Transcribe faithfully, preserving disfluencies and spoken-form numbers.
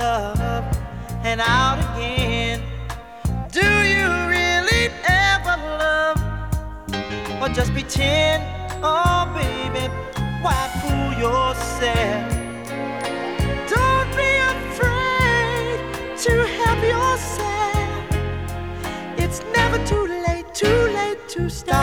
love and out again. Do you really ever love or just pretend? Oh baby, why fool yourself? Don't be afraid to help yourself. It's never too late, too late to stop.